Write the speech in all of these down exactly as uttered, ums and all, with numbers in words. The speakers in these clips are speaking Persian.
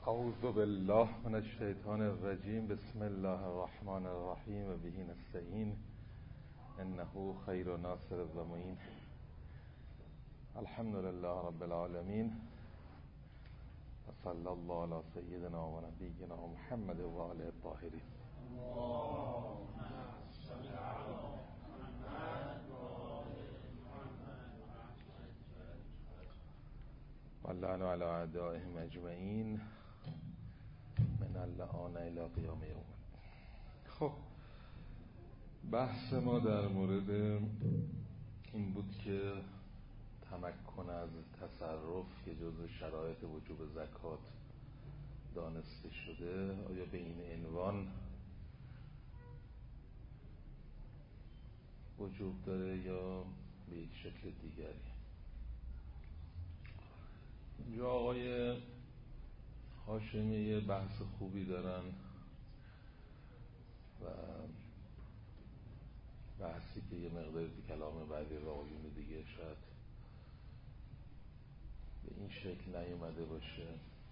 اعوذ بالله من الشیطان الرجیم. بسم الله الرحمن الرحیم و به نستعین انه خیر ناصر و معین. الحمد لله رب العالمین و صلی الله علی سیدنا و نبینا محمد و آله الطاهرین. واللعن علی اعدائهم اجمعین من اللعان الی قیام یوم. خب بحث ما در مورد این بود که تمکن از تصرف که جزو شرایط وجوب زکات دانسته شده، آیا به این عنوان وجوب داره یا به یک شکل دیگری؟ اینجا آقای هاشمی یه بحث خوبی دارن و بحثی که یه مقدار تو کلام بعضی آقایون دیگه شاید به این شکل نیومده باشه.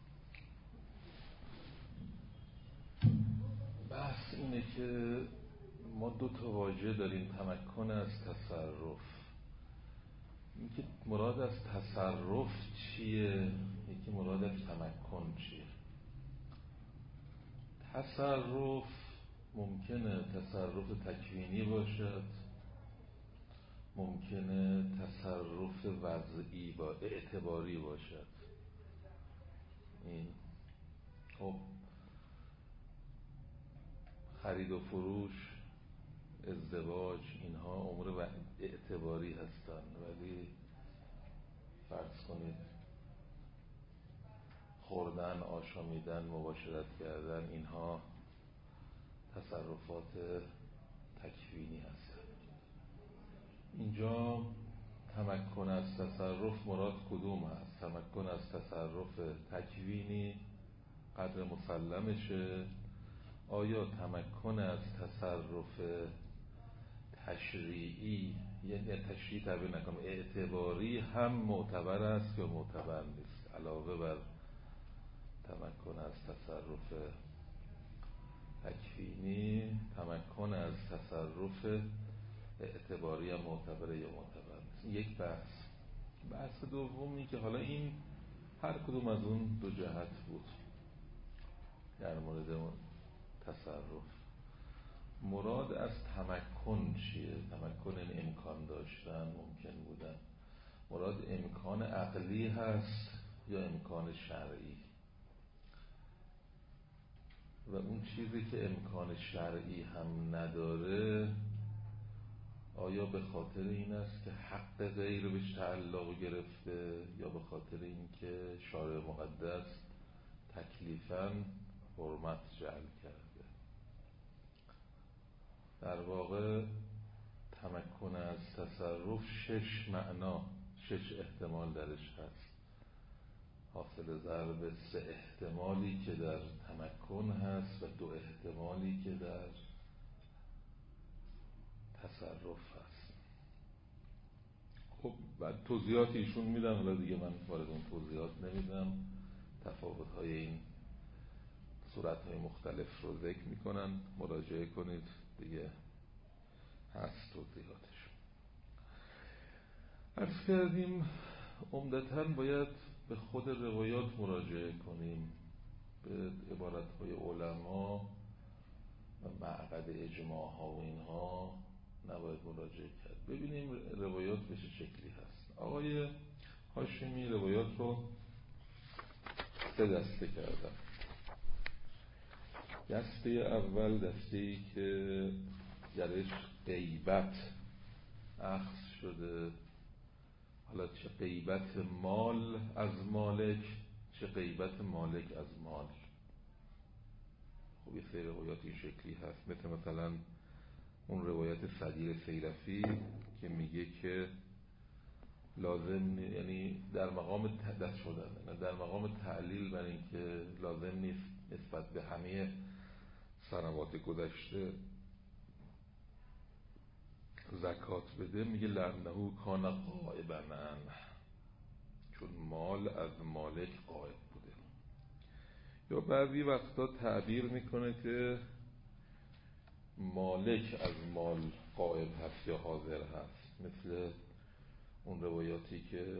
بحث اینه که ما دو تا واژه داریم: تمکن از تصرف. این که مراد از تصرف چیه، یکی مراد از تمکن چیه. تصرف ممکنه تصرف تکوینی باشد، ممکنه تصرف وضعی با اعتباری باشد. این خب خرید و فروش، ازدواج، اینها امور اعتباری هستن، ولی فرض کنید خوردن، آشامیدن، مباشرت کردن، اینها تصرفات تکوینی هستن. اینجا تمکن از تصرف مراد کدوم هست؟ تمکن از تصرف تکوینی قدر مسلمشه. آیا تمکن از تصرف تشریعی، یعنی تشریعی تعبیر نکنم، اعتباری هم معتبر است یا معتبر نیست؟ علاوه بر تمکن از تصرف تکوینی، تمکن از تصرف اعتباری هم معتبره یا معتبر نیست؟ یک بحث. بحث دومی که حالا این هر کدوم از اون دو جهت بود در مورد تصرف. مراد از تمکن چیه؟ تمکن این امکان داشتن، ممکن بودن. مراد امکان عقلی هست یا امکان شرعی؟ و اون چیزی که امکان شرعی هم نداره، آیا به خاطر این است که حق غیر بهش تعلق گرفته یا به خاطر این که شارع مقدس تکلیفاً حرمت جعل کرده؟ در واقع تمکن از تصرف شش معنا، شش احتمال درش هست. حاصل ضرب سه احتمالی که در تمکن هست و دو احتمالی که در تصرف هست. خب بعد توضیحات ایشون میدن، حالا دیگه من وارد اون توضیحات نمیدم. تفاوت های این صورت های مختلف رو ذکر میکنن، مراجعه کنید دیگه، هست توضیحاتش. عرض کردیم عمدتاً باید به خود روایات مراجعه کنیم، به عبارت‌های علما و معقد اجماع ها و اینها نباید مراجعه کرد. ببینیم روایات به چه شکلی هست. آقای هاشمی روایات رو سه دسته کردن. دسته اول دسته‌ای که درش غیبت اخذ شده، حالا چه غیبت مال از مالک، چه غیبت مالک از مال. خب یه سری روایات این شکلی هست، مثل مثلا اون روایت صدیر سیرفی که میگه که لازم، یعنی در مقام دست شدن، در مقام تعلیل بر این که لازم نیست نسبت به همه سنوات گذشته زکات بده، میگه لعنه کان غائبا، چون مال از مالک غائب بوده. یا بعضی وقتا تعبیر میکنه که مالک از مال غائب هست یا حاضر هست، مثل اون روایاتی که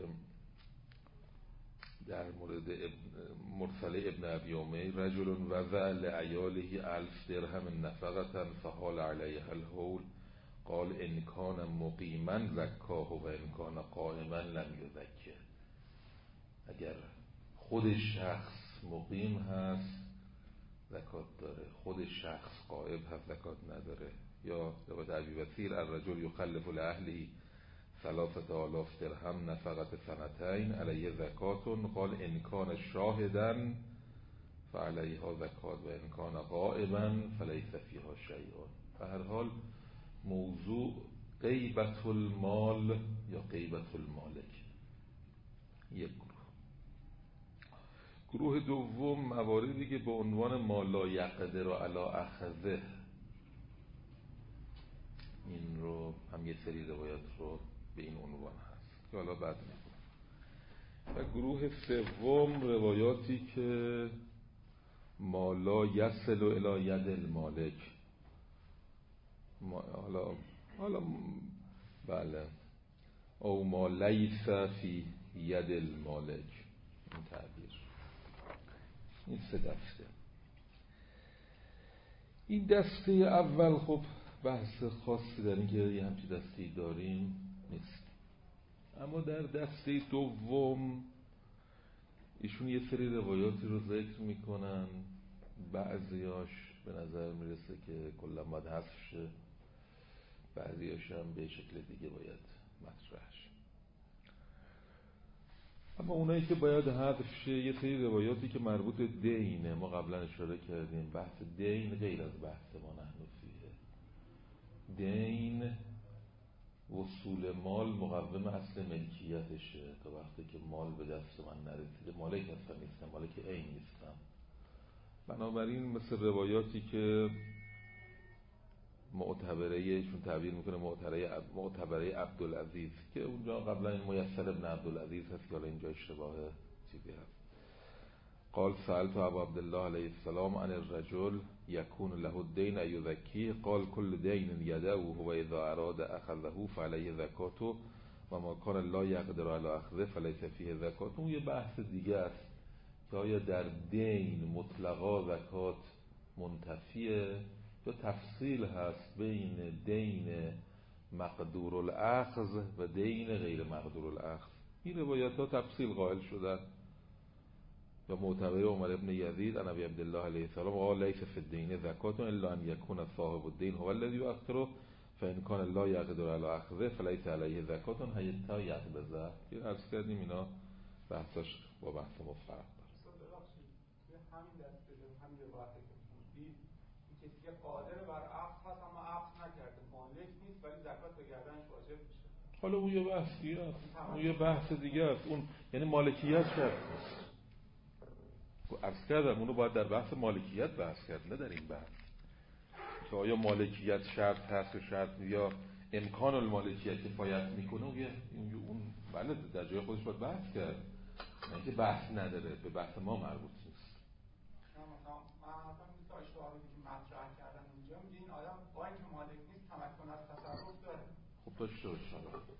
در مورد مرسله ابن ابی امیر رجل وضع لعیاله الف درهم نفقة فحال علیها الحول قال ان کان مقیما زکاه و ان کان قائما لم یزکه. اگر خود شخص مقیم هست زکات داره، خود شخص غائب هست زکات نداره. یا روایت ابی بصیر الرجل یخلف لاهله ثلاثة آلاف درهم نفقة سنتین علیه زکات قال ان کان شاهدا فعلیها زکات و ان کان غائبا فلیس فیها شیء. به هر حال موضوع غیبت المال یا غیبت المالک. یک گروه. گروه دوم مواردی که به عنوان ما لا یقدر علی اخذه، این رو هم یه سری روایات رو به این عنوان هست که حالا بعد میگم. و گروه سوم روایاتی که ما لا یصل الی ید المالک، حالا حالا بله او ما لیس فی ید المالک، این تعبیر. این سه دسته. این دسته اول خب بحث خاصی در این که یه همچی دستی داریم نیست، اما در دسته دوم ایشون یه سری روایاتی رو ذکر میکنن، بعضیاش به نظر میرسه که کلا باید حذف شه، بعضیاش هم به شکل دیگه باید مطرح شه. اما اونایی که باید حذف شه یه سری روایاتی که مربوط به دینه. ما قبلا اشاره کردیم بحث دین غیر از بحث ما نحنفیه. دین وصول مال مقوم اصل ملکیتشه، تا وقتی که مال به دست من نرسیده مالک هستم نیستم، مالک عین نیستم. بنابراین مثل روایاتی که معتبره، چون تعبیر میکنه معتبره معتبره عبدالعزیز، که اونجا قبلا این میسر ابن عبدالعزیز هست که حالا اینجا اشتباه چیزی هست. قال سألت ابا عبدالله علیه السلام عن الرجل یکون له الدین ایزکیه قال کل دین یدعه و اذا اراد اخذه فعلیه زکاته و ما کان لا یقدر علی اخذه فلیس فیه زکات. اون یه بحث دیگه است که آیا در دین مطلقا زکات منتفیه یا تفصیل هست بین دین مقدور الاخذ و دین غیر مقدور الاخذ. این روایت ها تفصیل قائل شدن. و معتبر عمر ابن یزید عن ابی عبدالله علیه السلام قال لیس فی الدین زکات الا ان یکون صاحب الدین هو الذی یؤخره فان کان لا یقدر علی اخذه فلیس علیه زکات حتی یقبضه. که عرض کردیم اینا بحثش با بحث ما فرق داره. همین دسته همین روایتی که گفتید این کسی که قادر بر عقد هست اما عقد نکرده مالک نیست ولی زکات به گردنش واجب میشه. حالا اون یه بحث دیگه است، اون یه بحث دیگه است. اون یعنی مالکیت شرط نیست. عرض کردم اونو باید در بحث مالکیت بحث کرد، نه در این بحث که آیا مالکیت شرط هست و شرط یا امکان المالکیت کفایت میکنه. اون اون بله در جای خودش باید بحث کرد، نه که بحث نداره، به بحث ما مربوط نیست. مثلا من مثلا این اشتباهی که مطرح کردن اونجا میگه این آدم با اینکه مالک نیست تمکن از تصرف داره. خب داشته باشه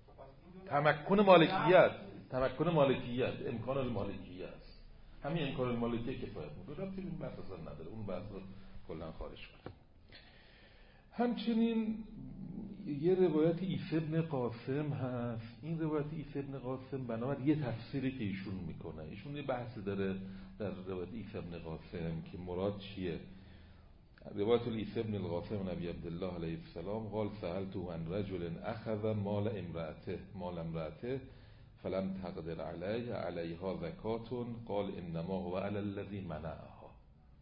تمکن مالکیت، تمکن مالکیت امکان المالکیت است. همین امکان المالکیت کفایت میکنه، رابطه این بحث اصلا نداره، اون بحث رو کلا خارج کنه. همچنین یه روایت عیسی ابن قاسم هست. این روایت عیسی ابن قاسم بنابر یه تفسیری که ایشون میکنه، ایشون یه بحثی داره در روایت عیسی ابن قاسم که مراد چیه. روایت عیسی ابن القاسم نبی عبدالله علیه السلام قال سألته عن رجل اخذ مال امرأته مال امرأته فلم تقدر علیه علیها زکات قال انما هو علی الذی منعها.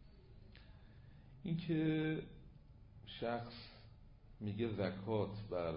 این که شخص میگه زکات بر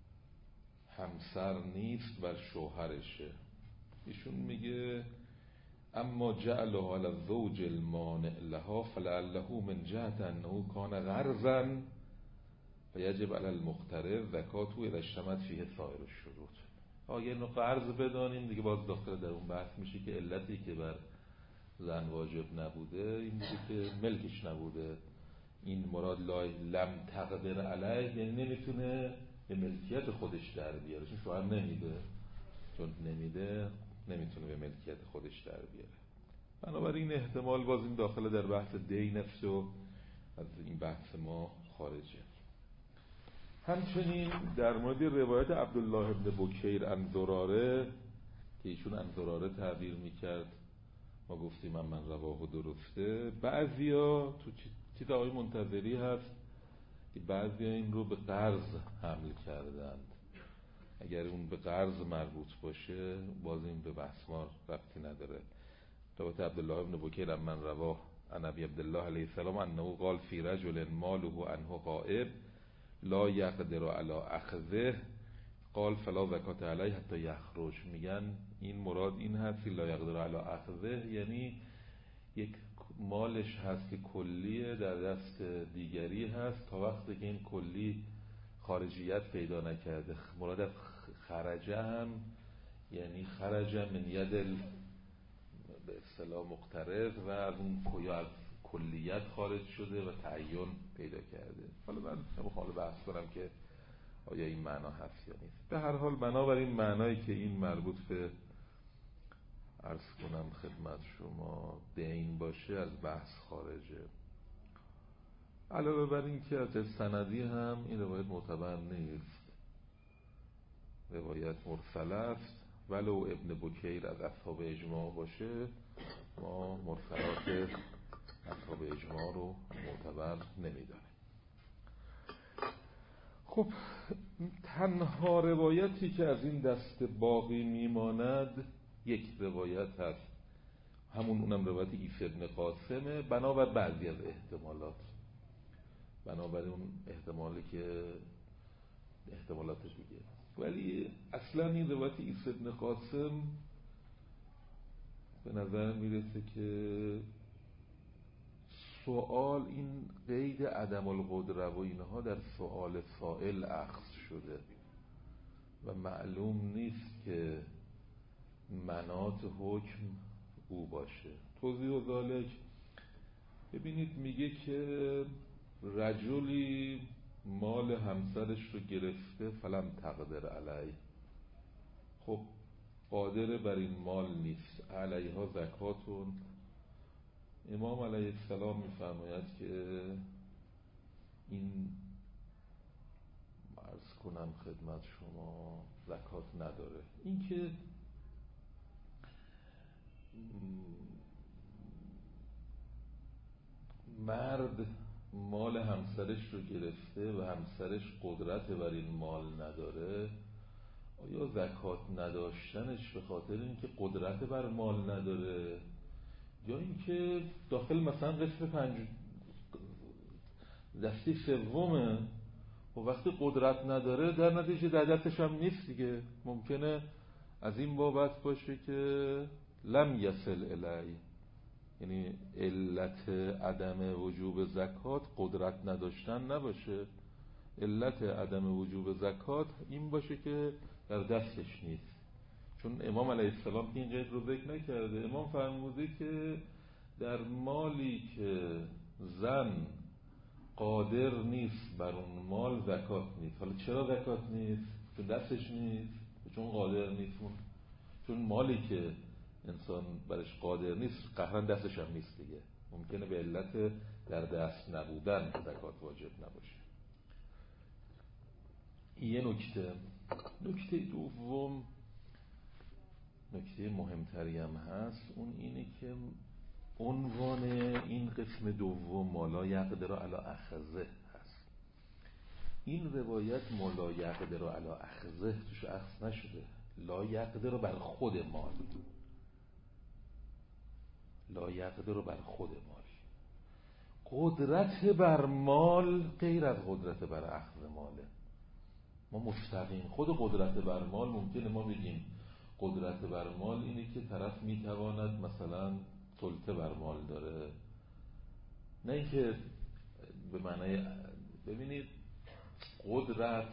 همسر نیست بر شوهرشه، ایشون میگه اما جعله علی الزوج المانع لها فلعله من جهت انه کان قرضا فیجب علی المقترض زکاته اذا اجتمعت فیه سایر الشروط. اگه اینو قرض بدانیم دیگه باز داخل در اون بحث میشه که علتی که بر زن واجب نبوده این بوده که ملکش نبوده. این مراد لا لم تقدر علیه یعنی نمیتونه به ملکیت خودش در بیاره، چون شوهر نمیده، چون نمیده نمیتونه به ملکیت خودش در بیاره. بنابراین احتمال باز این داخل در بحث دی نفس و از این بحث ما خارجه. همچنین در مورد روایت عبدالله ابن بکیر عن زراره که ایشون عن زراره تعبیر میکرد، ما گفتیم من من رواه درسته. بعضیا تو چیز آقای منتظری هست که بعضیا این رو به قرض حمل کردند. اگر اون به قرض مربوط باشه باز این به بحث ما ربطی نداره. روایت عبدالله ابن بکیر عن من رواه عن ابی عبدالله علیه السلام انه قال فی رجل ماله عنه غائب لا یقدر علی اخذه قال فلا زکات علیه حتی یخرج. میگن این مراد این هست لا یقدر علی اخذه یعنی یک مالش هست که کلیه در دست دیگری هست تا وقتی که این کلی خارجیت پیدا نکرده. مراد از خرجه هم یعنی خرجه من ید به اصطلاح مقترض و از اون از کلیت خارج شده و تعین پیدا کرده. حالا من نمیخوام بحث کنم که آیا این معنا هست یا نیست. به هر حال بنابراین معنایی که این مربوط به عرض کنم خدمت شما دین باشه از بحث خارجه. علاوه بر این که از سندی هم این روایت معتبر نیست، روایت مرسل است. ولو ابن بکیر از اصحاب اجماع باشه ما مرسلات اصحاب اجماع رو معتبر نمیدانیم. خب تنها روایتی که از این دست باقی میماند یک روایت هست، همون اونم روایت عیسی ابن قاسمه بنابر بعضی از احتمالات، بنابر اون احتمالی که احتمالات دیگه. ولی اصلا این روایت عیسی ابن قاسم به نظر میرسه که سوال این قید عدم القدره و اینها در سوال سائل اخذ شده و معلوم نیست که مناط حکم او باشه. توضیح و ذالک ببینید میگه که رجلی مال همسرش رو گرفته فلم تقدر علیه، خب قادر بر این مال نیست، علیها زکاتون. امام علیه السلام میفرماید که این عرض کنم خدمت شما زکات نداره. این که مرد مال همسرش رو گرفته و همسرش قدرت بر این مال نداره، آیا زکات نداشتنش به خاطر اینکه قدرت بر مال نداره یا اینکه داخل مثلا قسم پنج دستی سومه و وقتی قدرت نداره در نتیجه در دستش هم نیست دیگه، ممکنه از این بابت باشه که لم یصل الی، یعنی علت عدم وجوب زکات قدرت نداشتن نباشه، علت عدم وجوب زکات این باشه که در دستش نیست. چون امام علیه السلام این قید رو ذکر نکرده، امام فرموده که در مالی که زن قادر نیست بر اون مال زکات نیست. حالا چرا زکات نیست؟ چون دستش نیست، چون قادر نیست. چون مالی که انسان برش قادر نیست قهرن دستش هم نیست دیگه، ممکنه به علت در دست نبودن زکات واجب نباشه. یه نکته نکته دوم، نکته مهمتری هم هست، اون اینه که عنوان این قسم دوم مالا یقدر علی اخذه هست. این روایت مالا یقدر علی اخذه توش اخذ نشده، لا یقدر بر خود مال، لا یقدر بر خود مال. قدرت بر مال غیر از قدرت بر اخذ ماله. ما مستقیم خود قدرت بر مال ممکنه ما بگیم قدرت بر مال اینه که طرف میتواند مثلا سلطه بر مال داره، نه اینکه به معنای ببینید قدرت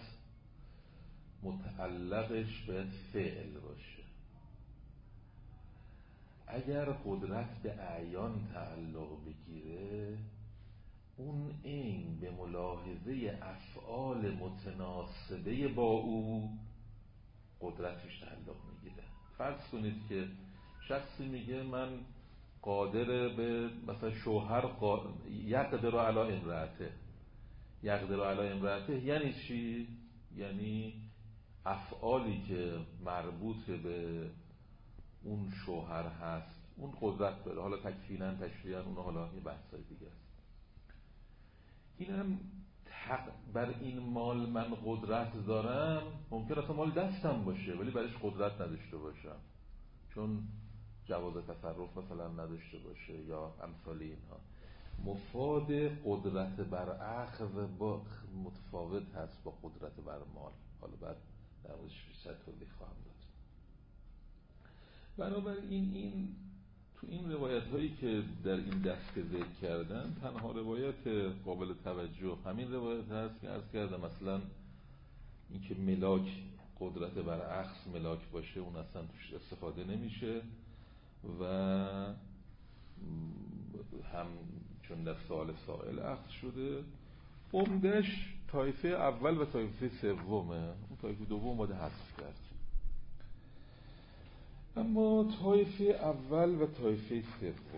متعلقش به فعل باشه. اگر قدرت به اعیان تعلق بگیره، اون این به ملاحظه افعال متناسبه با او قدرتش تعلق میگیره. فرض کنید که شخصی میگه من قادر به مثلا شوهر قا... یقدر علی امرأته. یقدر علی امرأته یعنی چی؟ یعنی افعالی که مربوط به اون شوهر هست اون قدرت داره. حالا تکفینن تشریعن اون حالا یه بحثای دیگه است. اینم حق بر این مال من قدرت دارم، ممکن است مال دستم باشه ولی برش قدرت نداشته باشم، چون جواز تصرف مثلا نداشته باشه یا امثال اینها. مفاد قدرت بر اخذ با متفاوت هست با قدرت بر مال. حالا بعد در موردش بیشتر توضیح خواهم داد. بنابراین این تو این روایت هایی که در این دست ذکر کردن تنها روایت قابل توجه همین روایت هست که عرض کردم مثلا این که ملاک قدرت بر اخذ ملاک باشه اون اصلا توش استفاده نمیشه و هم چون در سوال سائل اخذ شده. عمدش طایفه اول و طایفه سومه، اون طایفه دوم باید حذف کرد. اما طایفه اول و طایفه سوم،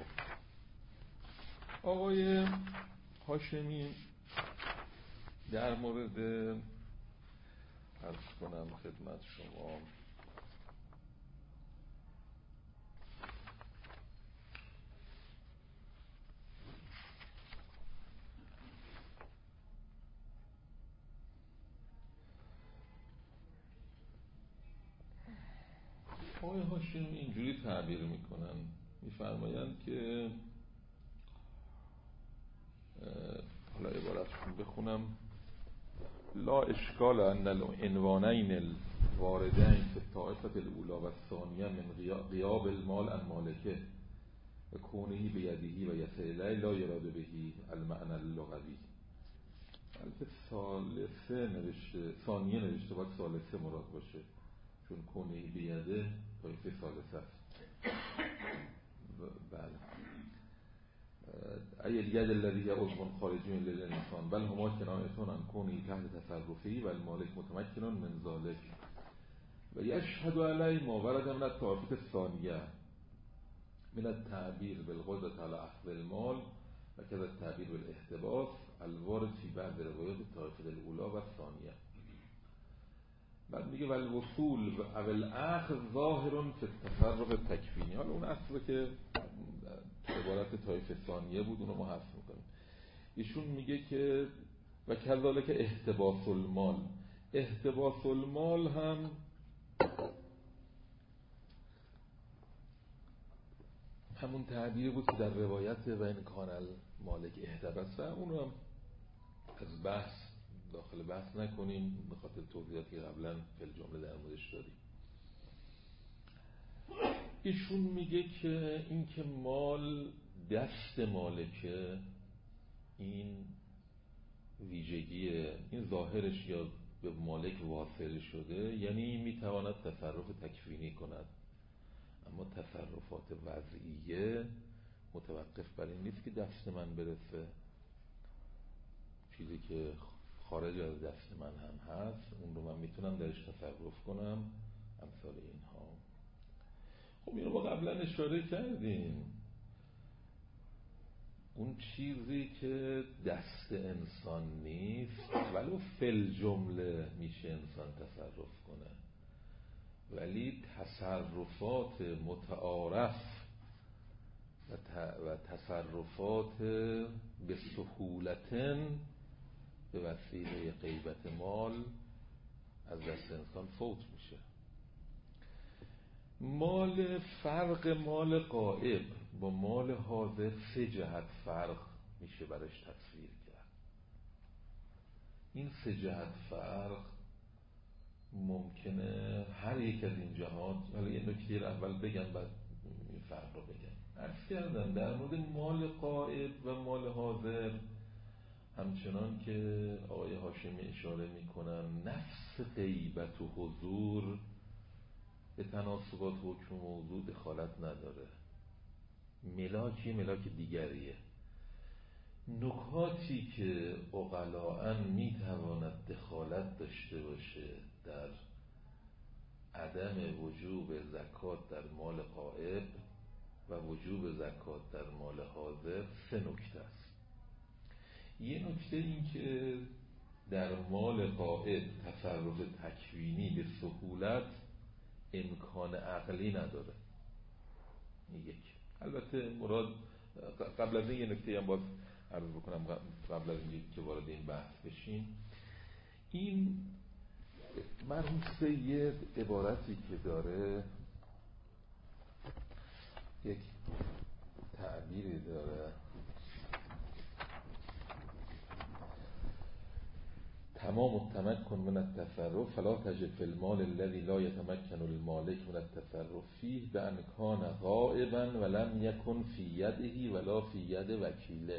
آقای هاشمی در مورد عرض کنم خدمت شما آقای هاشمی اینجوری تعبیر میکنن، میفرمایند که حالا عبارتشون بخونم: لا اشکال ان العنوانین الواردین فی الطائفه الاولی و الثانیه من غیاب المال عن مالکه و کونه بیده و یسعی لا یراد بهی المعنى اللغوی. البته ثالثه نوشته، ثانیه نوشته، باید ثالثه مراد باشه چون کونه بیده طایفه ثالثه است. بله. ای الید الذی عضو خارجی من للانسان بل هما کنایتون عن کونه تحت تصرفی و المالک متمکن من ذلک و یشهد علی ما ورد من الطائفه الثانیه من التعبیر بالقدرة على اخذ المال و كذا التعبیر بالاحتباس الوارد فی بعض روایات الطائفه الاولی و الثانیه. بعد میگه ول وصول و اول اخذ ظاهر فی التصرف تکفینی. حالا اون اصله که عبارت طایفه ثانیه بود اونو ما حذف میکنیم. ایشون میگه که و کذالک احتباس المال. احتباس المال هم همون تعبیر بود که در روایت و این کان المالک احتبسه. اونو هم از بحث داخل بحث نکنیم به خاطر توضیحاتی که قبلا فی الجمله در موردش دادیم. ایشون میگه که این که مال دست مالکه، این ویژگی، این ظاهرش یا به مالک واصل شده، یعنی میتواند تصرف تکوینی کند. اما تصرفات وضعیه متوقف بر این نیست که دست من برسه. چیزی که خارج از دست من هم هست اون رو من میتونم درش تصرف کنم، امثال اینها. خب این رو ما قبلا اشاره کردیم. اون چیزی که دست انسان نیست ولو فل جمله میشه انسان تصرف کنه، ولی تصرفات متعارف و تصرفات به سهولتن به وسیله غیبت مال از دست انسان فوت میشه. مال فرق مال غائب با مال حاضر سه جهت فرق میشه برش تصویر کرد. این سه جهت فرق ممکنه هر یک از این جهات، حالا یه نکته رو اول بگم بعد این فرق رو بگم. عرض کردم در مورد مال غائب و مال حاضر همچنان که آقای هاشمی اشاره میکنن نفس غیبت و حضور به تناسبات حکم موضوع دخالت نداره. ملاکی ملاک دیگریه. نکاتی که عقلاً میتواند دخالت داشته باشه در عدم وجوب زکات در مال غائب و وجوب زکات در مال حاضر سه نکته است. یه نکته این که در مال غائب تصرف تکوینی به سهولت امکان عقلی نداره. یک. البته مراد قبل از این یه نکته هم باز عرض بکنم قبل از اینکه که وارد این بحث بشیم، این مرحوم سید عبارتی که داره، یک تعبیری داره، تمام التمکن من التصرف فلا تجد فی المال الذي لا يتمكن المالک من التصرف فيه بأن كان غائبا ولم يكن في يده ولا في ید وکیله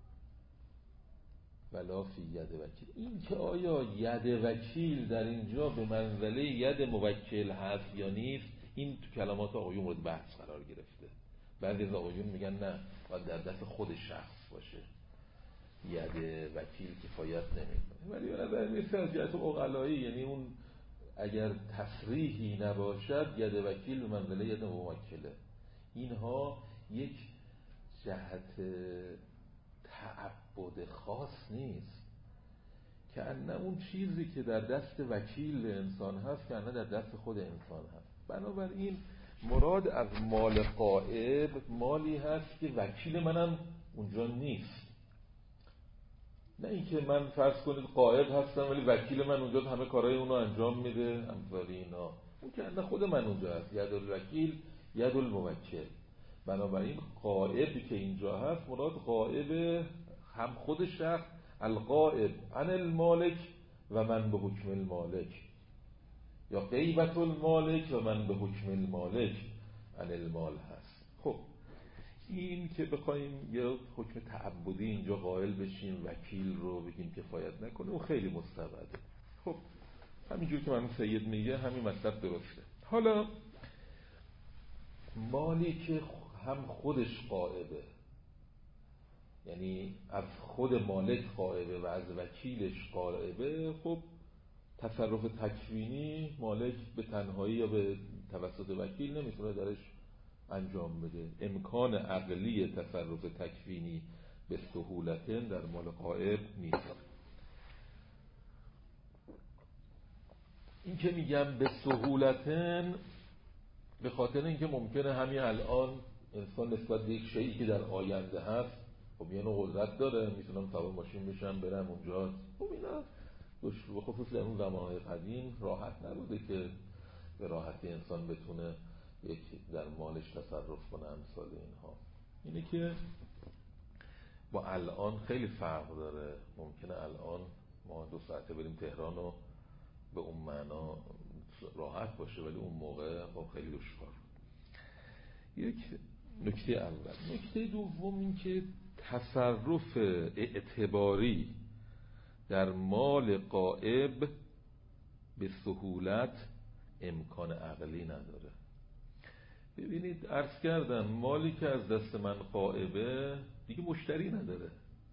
ولا فی ید وکیل. این که آیا ید وکیل در اینجا به منزله ید موکل هست یا نیست، این تو کلمات آقایون مورد بحث قرار گرفته. بعضی از آقایون میگن نه، باید در دست خود شخص باشه، ید وکیل کفایت نمیکنه. ولی به نظر میاد از جهت عقلایی، یعنی اون اگر تصریحی نباشد ید وکیل به منزله ید موکله. اینها یک جهت تعبد خاص نیست، که انه اون چیزی که در دست وکیل انسان هست که انه در دست خود انسان هست. بنابراین مراد از مال غائب مالی هست که وکیل منم اونجا نیست. نه اینکه من فرض کنید غائب هستم ولی وکیل من اونجا همه کارهای اونو انجام میده، امثال اینا. اون که انه خود من اونجا هست، ید الوکیل ید الموکل. بنابراین غائبی که اینجا هست مراد غائب هم خود شخص، الغائب عن المالک و من به حکم المالک، یا غیبت المالک و من به حکم المالک عن المال هست. خب این که بخوایم یه حکم تعبدی اینجا قائل بشیم وکیل رو بگیم کفایت نکنه، اون خیلی مستبعده. خب همینجور که من سید میگه همین مطلب درسته. حالا مالی که هم خودش غائبه، یعنی از خود مالک غائبه و از وکیلش غائبه، خب تصرف تکوینی مالک به تنهایی یا به توسط وکیل نمیتونه درش انجام بده. امکان عقلی تصرف تکوینی به سهولتن در مال غائب نیست. این که میگم به سهولتن به خاطر اینکه ممکنه همین الان انسان نسبت به یک شیئی که در آینده هست، خب یه نوع قدرت داره، میتونم سوار ماشین بشم برم اونجا. خب اینا به خصوص در اون زمانهای قدیم راحت نبوده که به راحتی انسان بتونه یک در مالش تصرف کنه امثال اینها. اینه که با الان خیلی فرق داره. ممکنه الان ما دو ساعته بریم تهران و به اون معنا راحت باشه، ولی اون موقع خب خیلی دشوار. یک نکته اول. نکته دوم این که تصرف اعتباری در مال غائب به سهولت امکان عقلی نداره. ببینید عرض کردم مالی که از دست من غائبه دیگه مشتری نداره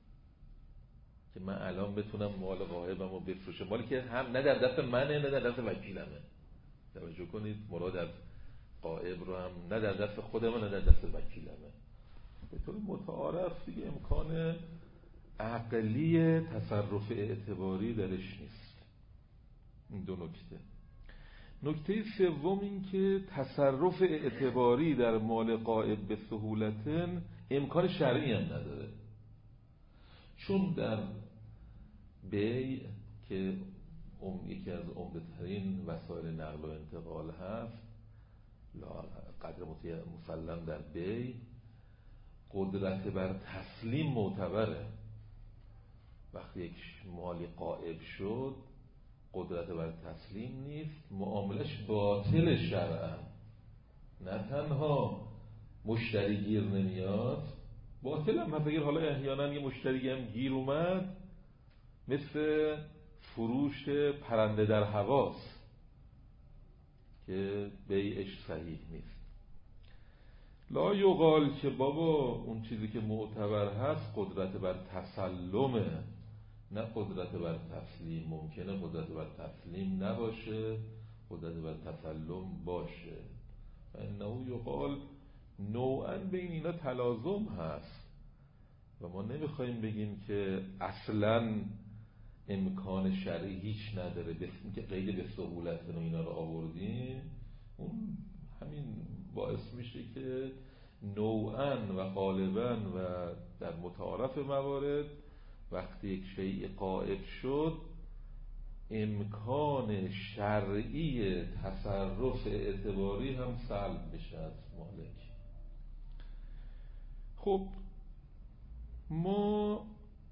که من الان بتونم مال غائبم رو بفروشم. مالی که هم نه در دست منه نه در دست وکیلمه. توجه کنید مراد از غائب رو هم نه در دست خودمه نه در دست وکیلمه. به طور متعارف دیگه امکان عقلی تصرف اعتباری درش نیست. این دو نکته. نکته سوم این که تصرف اعتباری در مال غائب به سهولتن امکان شرعی هم نداره. چون در بیع که یکی از عمده ترین وسایل نقل و انتقال هست، قدر مسلم در بیع قدرت بر تسلیم معتبره. وقتی یک مالی غائب شد قدرت بر تسلیم نیست، معاملش باطل شرعاً. نه تنها مشتری گیر نمیاد، باطل هم هست. اگر حالا احیانا یه مشتری هم گیر اومد، مثل فروش پرنده در هواست که بیعش صحیح نیست. لا یقال که بابا اون چیزی که معتبر هست قدرت بر تسلمه، نه قدرت بر تسلیم. ممکنه قدرت بر تسلیم نباشه، قدرت بر تسلم باشه. انه یقال نوعا بین اینا تلازم هست و ما نمیخوایم بگیم که اصلا امکان شرعی هیچ نداره، بس که قید به سهولت و اینا رو آوردیم. اون همین باعث میشه که نوعا و غالبا و در متعارف موارد وقتی یک شیء غائب شد امکان شرعی تصرف اعتباری هم سلب میشه از مالک. خب ما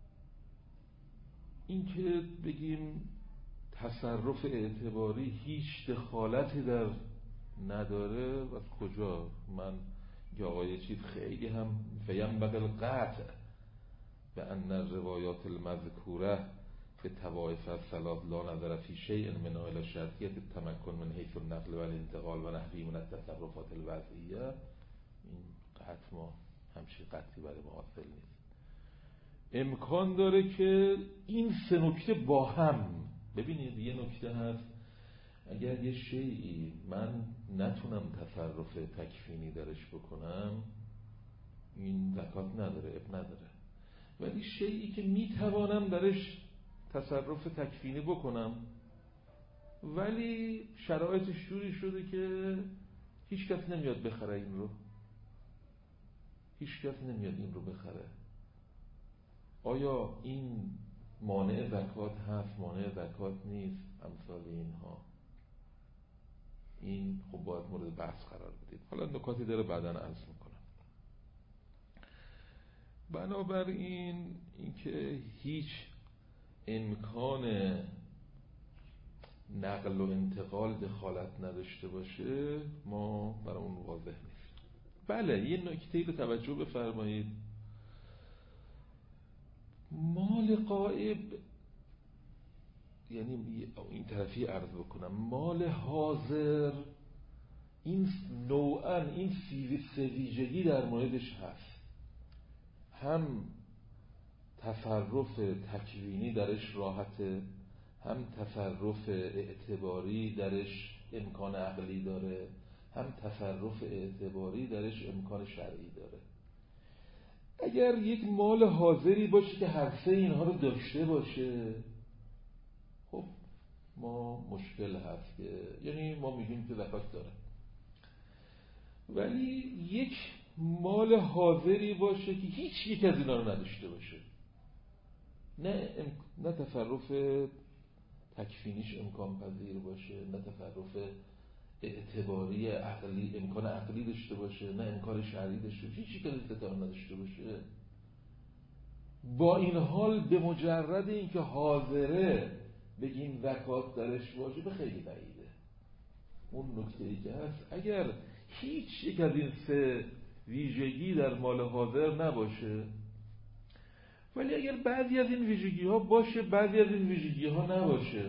این که بگیم تصرف اعتباری هیچ دخالتی در نداره، و از کجا؟ من که آقای چیز خیلی هم فیم بقل قطع به ان روایات المذکوره به توائف الثلاث لا نظر فی شیء من الی شرطیت التمکن من حیث النقل و الانتقال و نحوی من التصرفات الوضعیه. این قطع ما همچین قطعی برای ما حاصل نیست. امکان داره که این سه نکته با هم، ببینید یه نکته هست، اگر یه شیئی من نتونم تصرف تکفینی درش بکنم این زکات نداره، اب نداره. ولی شیئی که میتوانم درش تصرف تکفینی بکنم ولی شرایطش جوری شده که هیچ کس نمیاد بخره این رو، هیچ کس نمیاد این رو بخره، آیا این مانع زکات هست مانع زکات نیست؟ امثال اینها این خب باید مورد بحث قرار بدید. حالا نکاتی داره بعداً عرض میکنم. بنابراین اینکه هیچ امکان نقل و انتقال دخالت نداشته باشه ما برای اون واضح نیست. بله یه نکته رو توجه بفرمایید، مال غائب، یعنی این طرفی عرض بکنم، مال حاضر این نوعا این سه ویژگی در موردش هست، هم تصرف تکوینی درش راحته، هم تصرف اعتباری درش امکان عقلی داره، هم تصرف اعتباری درش امکان شرعی داره. اگر یک مال حاضری باشه که هر سه اینها رو داشته باشه خب ما مشکل هست که یعنی ما میگیم که زکات داره. ولی یک مال حاضری باشه که هیچ یک از اینا رو نداشته باشه، نه نه تصرف تکفینیش امکان پذیر باشه، نه تصرف اعتباری عقلی امکان عقلی داشته باشه، نه امکان شرعی داشته باشه، هیچ یک از این ستا نداشته باشه، با این حال به مجرد اینکه حاضره بگیم زکات درش واجبه خیلی بعیده. اون نکته‌ای که هست اگر هیچ یک از این سه ویژگی در مال حاضر نباشه، ولی اگر بعضی از این ویژگی ها باشه بعضی از این ویژگی ها نباشه،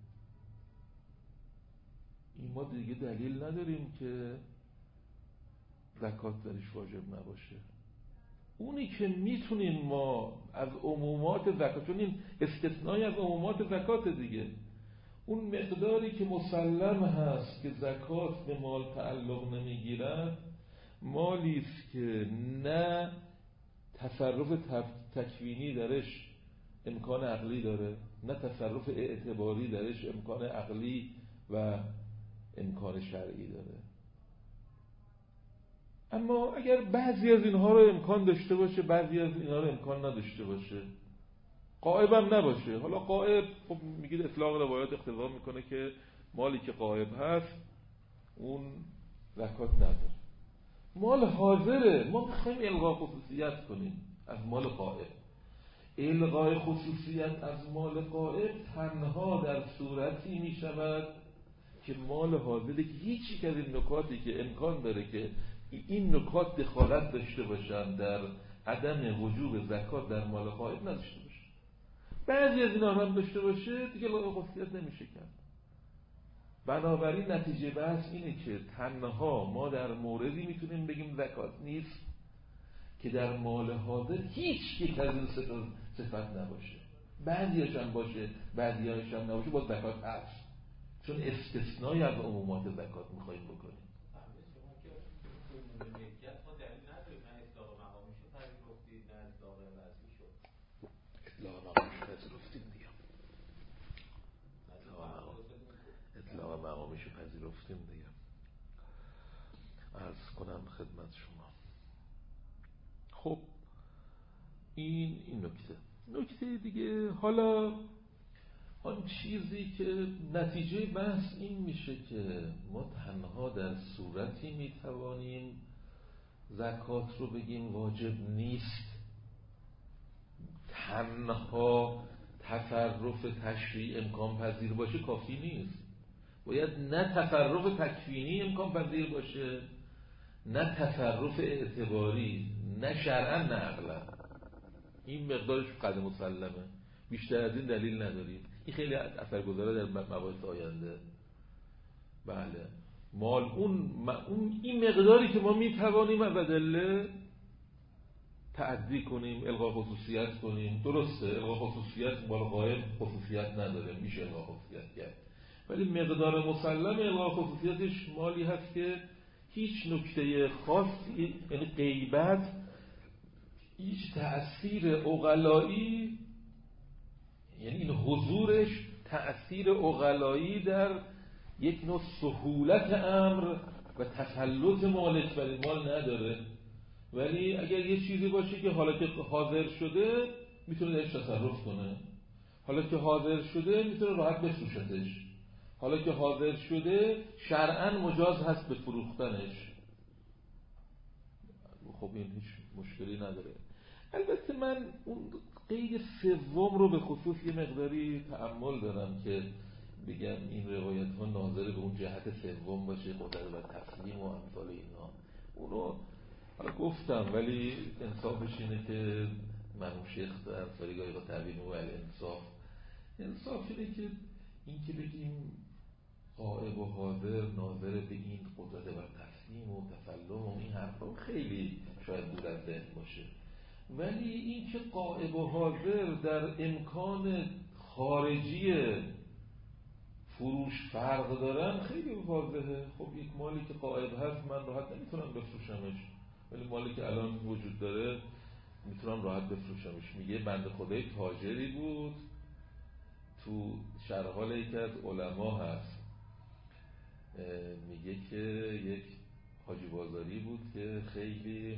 این ما دیگه دلیل نداریم که زکات درش واجب نباشه. اونی که میتونیم ما از عمومات زکات، چون این استثنایی از عمومات زکات دیگه، اون مقداری که مسلم هست که زکات به مال تعلق نمیگیرد مالی است که نه تصرف تکوینی درش امکان عقلی داره، نه تصرف اعتباری درش امکان عقلی و امکان شرعی داره. اما اگر بعضی از اینها رو امکان داشته باشه بعضی از اینها رو امکان نداشته باشه، غائب هم نباشه، حالا غائب خب میگید اطلاق روایات اقتضا میکنه که مالی که غائب هست اون زکات نداره. مال حاضره، ما میخوایم الغای خصوصیت کنیم از مال غائب. الغای خصوصیت از مال غائب تنها در صورتی میشود که مال حاضره که هیچ یک از این نکاتی که امکان داره که این نکات دخالت داشته باشن در عدم وجوب زکات در مال غائب نداشته باشه. بعضی از اینا هم داشته باشه دیگه الغای خصوصیت نمیشه کرد. بنابراین نتیجه بحث اینه که تنها ما در موردی میتونیم بگیم زکات نیست که در مال حاضر هیچ یک از این صفت نباشه. بعضیاش هم باشه، بعضیاش هم نباشه، باز زکات هست، چون استثنایی از عمومات زکات میخواییم بکنیم. اطلاق مقامیش پذیرفتیم دیگه. اطلاق مقامیش پذیرفتیم دیگه. عرض کنم خدمت شما. خب این این نکته. نکته دیگه، حالا آن چیزی که نتیجه بحث این میشه که ما تنها در صورتی میتوانیم زکات رو بگیم واجب نیست، تنها تصرف تشریع امکان پذیر باشه کافی نیست. باید نه تصرف تکوینی امکان پذیر باشه، نه تصرف اعتباری، نه شرعا نه عقلا. این مقدارش قد مسلمه، بیشتر از این دلیل نداریم. این خیلی اثرگذاره در مباحث آینده. بله، مال اون, اون این مقداری که ما میتوانیم از ادله تعدی کنیم، الغا خصوصیت کنیم. درسته الغا خصوصیت مال غایب خصوصیت نداره، میشه الغا خصوصیت کرد، ولی مقدار مسلم الغا خصوصیتش مالی هست که هیچ نکته خاصی، یعنی غیبت، هیچ تأثیر عقلایی، یعنی این حضورش تأثیر عقلایی در یک نوع سهولت امر و تسلط مالک بر مال نداره. ولی اگر یه چیزی باشه که حالا که حاضر شده میتونه درش تصرف کنه، حالا که حاضر شده میتونه راحت بفروشتش، حالا که حاضر شده شرعاً مجاز هست به فروختنش. خب این هیچ مشکلی نداره. البته من اون قید سوم رو به خصوص یه مقداری تأمل دارم که بگم این روایت ها ناظر به اون جهت سوم باشه، قدرت و تسلیم و امثال اینا. اونو حالا گفتم، ولی انصافش اینه که مرحوم شیخ در سالیگاهی با تعبیر و الانصاف، انصاف اینه که این که بگیم غائب و حاضر ناظر به این قدرت و تسلیم و تسلم و این حرفا خیلی شاید دور از ذهن باشه، ولی این که غائب و حاضر در امکان خارجی فروش فرق دارن خیلی واضحه. خب یک مالی که غائب هست من راحت نمیتونم بفروشمش، ولی مالی که الان وجود داره میتونم راحت بفروشمش. میگه بنده خدای تاجری بود تو شرح حال یکی از علما هست، میگه که یک حاجی بازاری بود که خیلی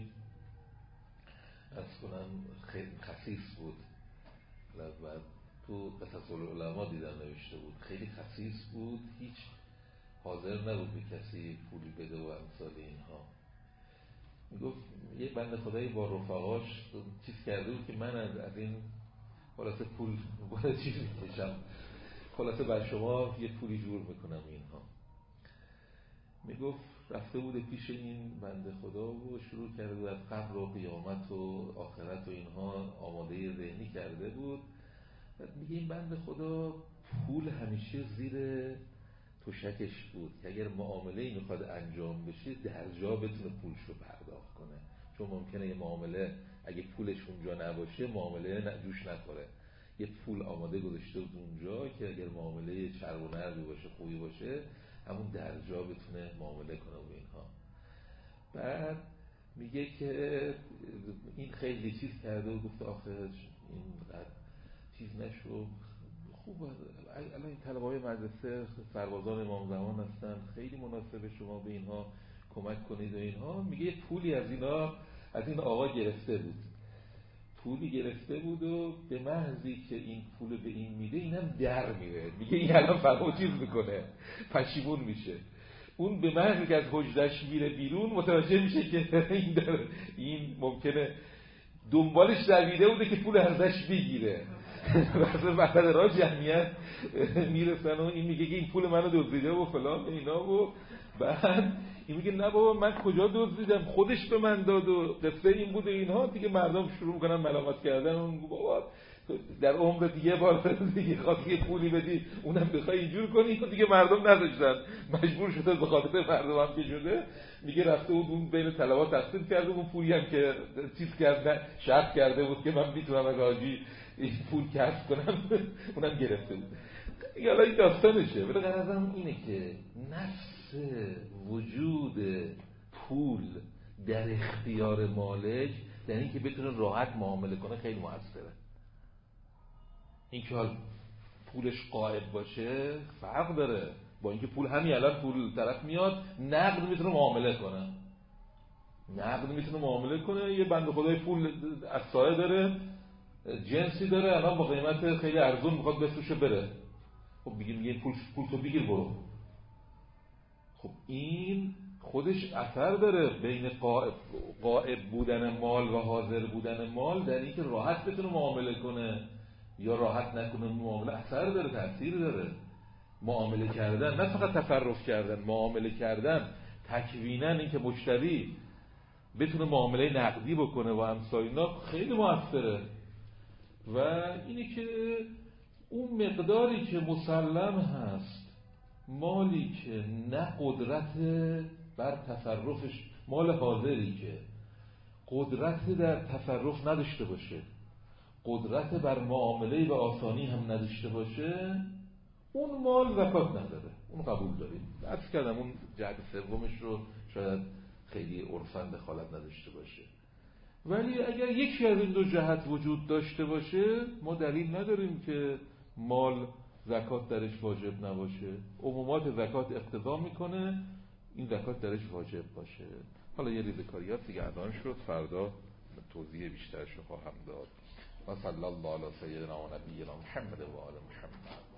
از کنم خیلی خسیس بود، و تو قصص العلماء دیدن نوشته بود خیلی خسیس بود، هیچ حاضر نبود به کسی پولی بده و امثال اینها. میگفت یه بنده خدایی با رفقاش چیز کرده بود که من از, از این خلاصه پول باید چیز میکشم، خلاصه بر شما یه پولی جور میکنم اینها. میگفت رفته بوده پیش این بنده خدا و شروع کرده بود از قبر و قیامت و آخرت و اینها آماده ذهنی کرده بود. میگه این بنده خدا پول همیشه زیر تشکش بود که اگر معامله میخواد انجام بشه در جا بتونه پولشو پرداخت کنه، چون ممکنه یه معامله اگه پولش اونجا نباشه معامله جوش نخوره. یه پول آماده گذاشته بود اونجا که اگر معامله چرب و نرمی باشه خوبی باشه همون در جا بتونه معامله کنه و اینها. بعد میگه که این خیلی چیز کرده و گفت آخه این چیز نشو خوب، الان این طلبه‌های مدرسه سربازان امام زمان هستن، خیلی مناسبه شما به اینها کمک کنید و اینها. میگه یه پولی از اینا از این آقا گرفته بود، پولی گرفته بود و به محضی که این پول به این میده اینم در میره. میگه این الان فقط چیز میکنه، پشیمون میشه. اون به محضی که از حجرش میره بیرون متوجه میشه که این در این ممکنه دنبالش دویده بوده که پول ارزش بگیره. مثلا بعد راه جمعیت میرسن و این میگه که این پول منو دزدیده و فلان اینا و بعد این میگه نه بابا من کجا دزدیدم، خودش به من داد و قصه این بوده. اینها دیگه مردم شروع میکنن ملامت کردن. اون بابا در عمرت یه بار دیگه خاطر پولی بدی اونم بخوای اینجور کنی، دیگه مردم نداشتن، مجبور شده به خاطر مردم هم که شده. میگه رفته بود اون بین طلبات تقسیم کرده، اون پولی هم که چیز کرده شرط کرده بود که من میتونم از حاجی این پول کسب کنم اونم گرفته بود. حالا این داستانشه. ولی غرضم اینه که نفس وجود پول در اختیار مالک در این که بتونه راحت معامله کنه خیلی موثره. این که حال پولش غایب باشه فرق داره با اینکه پول همین الان پول طرف میاد نقد میتونه معامله کنه، نقد میتونه معامله کنه. یه بنده خدای پول از سایه داره، جنسی داره، الان با قیمت خیلی ارزون میخواد بفروشه بره. خب میگیم یه پول پول تو بگیر برو. خب این خودش اثر داره بین غائب غائب بودن مال و حاضر بودن مال، در اینکه راحت بتونه معامله کنه یا راحت نکنه معامله اثر داره، تأثیر داره. معامله کردن نه فقط تصرف کردن، معامله کردن تکویناً اینکه مشتری بتونه معامله نقدی بکنه و همسایه اینا خیلی موثره. و اینی که اون مقداری که مسلم هست، مالی که نه قدرت بر تصرفش، مال حاضری که قدرت در تصرف نداشته باشه، قدرت بر معامله و آسانی هم نداشته باشه، اون مال زکات نداره. اون قبول داریم. عرض کردم اون جهت سومش رو شاید خیلی عرفاً دخالت نداشته باشه. ولی اگر یکی از این دو جهت وجود داشته باشه، ما دلیل نداریم که مال زکات درش واجب نباشه. عمومات زکات اقتضا میکنه این زکات درش واجب باشه. حالا یه ریزکاریات دیگه الان شد، فردا توضیح بیشترش رو خواهم داد. و صلی الله علی سیدنا و نبینا محمد و آل محمد.